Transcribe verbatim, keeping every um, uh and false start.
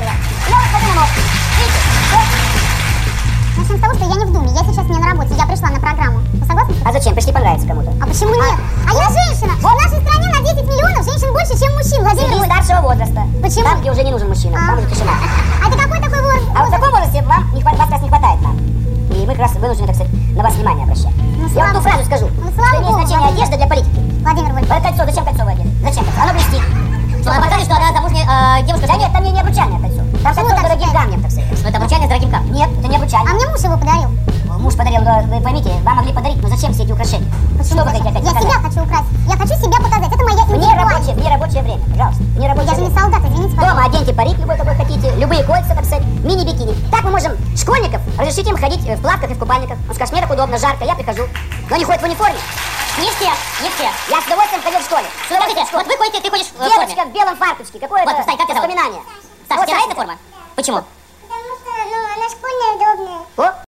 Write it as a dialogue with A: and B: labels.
A: я. Я вот подумала, видите, вот.
B: Начнем с того, что я не в думе. Я сейчас не на работе. Я пришла на программу. Вы согласны?
A: А зачем? Пришли понравиться кому-то.
B: А почему нет? А я женщина. В нашей стране на десять миллионов женщин больше, чем мужчин. Владимир
A: Среди
B: Владимирович.
A: старшего возраста.
B: Почему?
A: Там, где уже не нужен мужчина.
B: А.
A: Там будет тишина.
B: А это какой такой возраст?
A: А вот в таком возрасте вам не хватает, вас как раз не хватает нам. И мы как раз вынуждены, так сказать, на вас внимание обращать.
B: Ну,
A: Я вам ту
B: слава
A: фразу скажу.
B: Ну,
A: Что
B: слава
A: имеет
B: Богу,
A: значение
B: Владимир.
A: одежда для политики.
B: Владимир
A: Вот
B: Владимирович.
A: кольцо, зачем кольцо вы одели? Зачем кольцо? Оно блестит.
C: Что, вы показали, что она замужняя э, девушка?
A: Да нет, там не, не обручальное кольцо. Там
B: Почему
A: кольцо с
B: так
A: дорогим
B: считаете?
A: камнем, так сказать.
C: Ну, это обручальное с дорогим камнем.
A: Нет, это не
B: А
A: обручальное.
B: мне муж его подарил.
A: Муж подарил, да, вы поймите, вам могли подарить, но зачем все эти украшения? Что вы хотите опять
B: Я
A: показать?
B: себя хочу украсить. Я хочу себя показать. Это моя
A: В
B: индивидуальность.
A: нерабочее, в нерабочее время, пожалуйста. В нерабочее
B: Я же не
A: время.
B: солдат, извините,
A: Дома
B: пожалуйста.
A: оденьте парик любой, какой хотите, любые кольца, так сказать, мини-бикини. Так мы можем школьников разрешить им ходить в плавках и в купальниках. Он скажет, мне так удобно, жарко, я прихожу. Но они ходят в униформе.
C: Не все, не все.
A: Я с удовольствием ходил в школе. С удовольствием в
C: Смотрите,
A: школе.
C: вот вы ходите, ты ходишь в форме.
A: Девочка в белом фарточке. Какое
C: Вот,
A: это
C: Сань, как тебя зовут?
A: воспоминание?
C: Саш,
A: Вот
C: тебе нравится
A: Сашенька.
C: форма? Почему?
B: Потому что, ну, она школьная, удобная.
A: О,